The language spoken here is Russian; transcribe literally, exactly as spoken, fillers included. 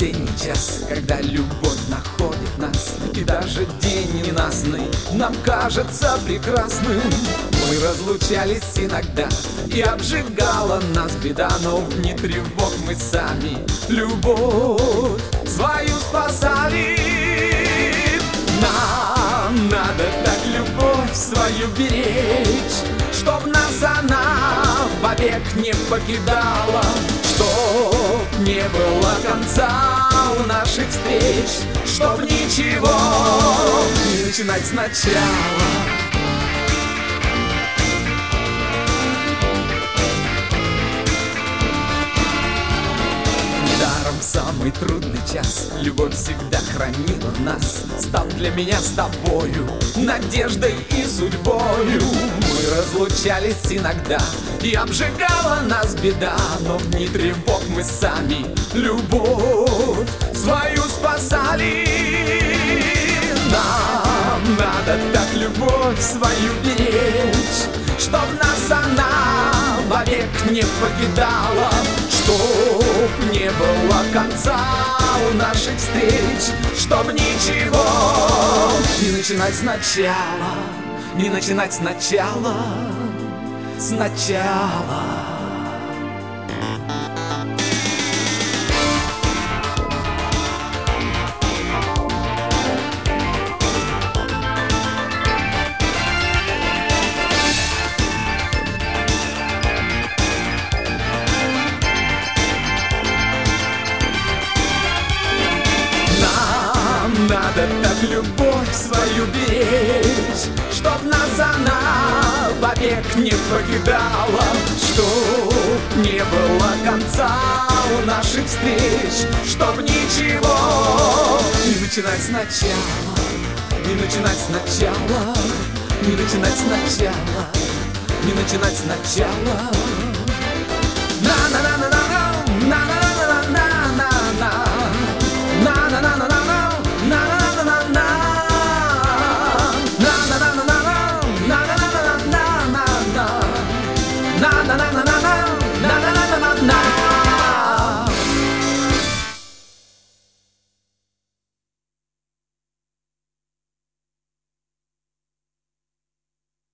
осенний час, когда любовь находит нас, и даже день ненастный нам кажется прекрасным. Мы разлучались иногда, и обжигала нас беда, но в дни тревог мы сами любовь свою спасали. Нам надо так любовь свою беречь, чтоб нас она вовек не покидала, чтоб не было конца у наших встреч, чтоб ничего не начинать сначала. Недаром в самый трудный час любовь всегда хранила нас, став для меня с тобою надеждой и судьбою. Мы разлучались иногда, и обжигала нас беда, но в дни тревог мы сами любовь свою спасали. Нам надо так любовь свою беречь, чтоб нас она вовек не покидала, чтоб не было конца у наших встреч, чтоб ничего не начинать сначала, не начинать сначала, сначала. Надо так любовь свою беречь, чтоб нас она вовек не покидала, чтоб не было конца у наших встреч, чтоб ничего не начинать сначала, не начинать сначала, не начинать сначала, не начинать сначала. На-на-на.